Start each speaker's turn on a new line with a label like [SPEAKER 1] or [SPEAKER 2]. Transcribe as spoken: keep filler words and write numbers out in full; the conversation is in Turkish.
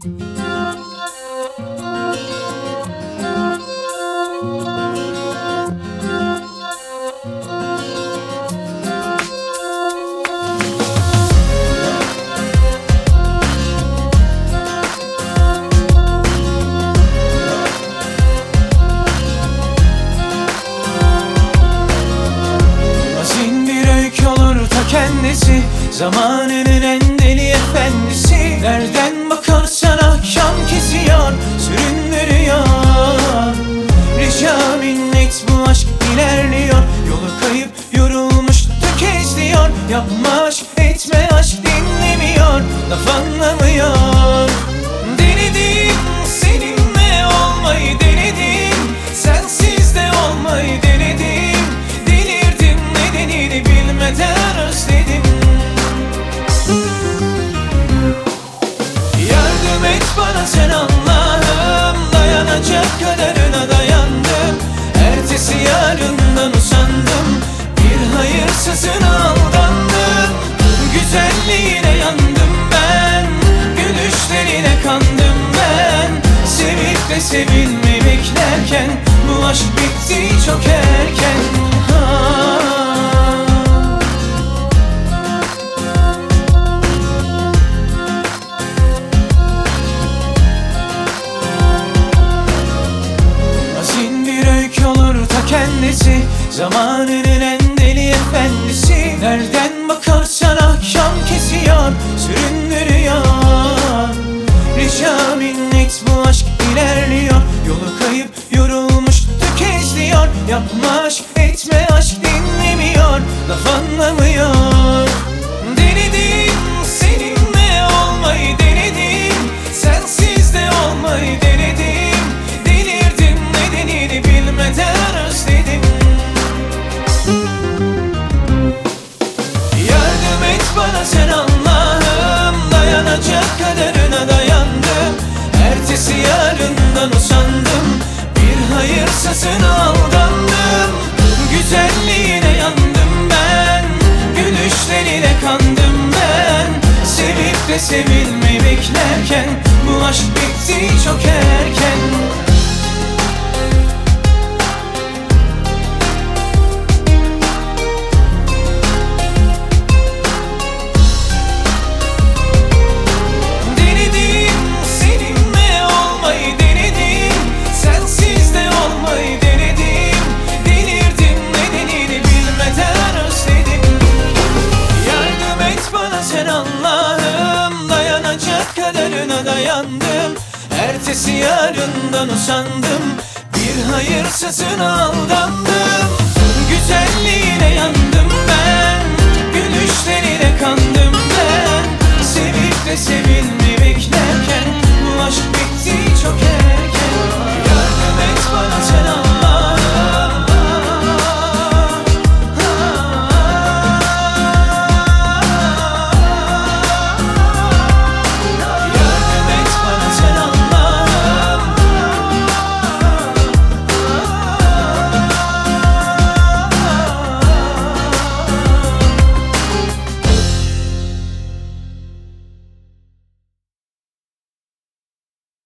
[SPEAKER 1] Kendisi zamanının en deli efendisi. Nereden bakarsan akşam kesiyor, süründürüyor. Rica minnet bu aşk ilerliyor. Yolu kayıp yorulmuş tökezliyor. Yapma aşk etme aşk dinlemiyor. Laf anlamıyor. Denedim seninle olmayı denedim. Sensiz de olmayı denedim. Delirdim nedenini bilmeden özledim. Yardım et bana sen Allah'ım. Dayanacak kadarına dayandım. Ertesi yarından usandım. Bir hayırsızına aldandım. Güzelliğine yandım ben. Gülüşlerine kandım ben. Sevip de sevilmeyi beklerken bu aşk bitti çok erken. Ha. Kendisi zamanının en deli efendisi. Nereden bakarsan akşam kesiyor, süründürüyor. Rica minnet bu aşk ilerliyor. Yolu kayıp yorulmuş tökezliyor. Yapma aşk etme aşk dinlemiyor. Laf anlamıyor. Denedim seninle olmayı denedim. Sensiz de olmayı denedim. Delirdim nedenini bilmeden özledim. Yardım et bana sen Allah'ım. Dayanacak kadarına dayandım. Ertesi yarından usandım. Bir hayırsızına aldandım. Güzelliğine yandım ben. Gülüşlerine kandım ben. Sevip de sevilmeyi beklerken bu aşk bitti çok erken. Kadarına dayandım. Ertesi yarından usandım. Bir hayırsızına aldandım.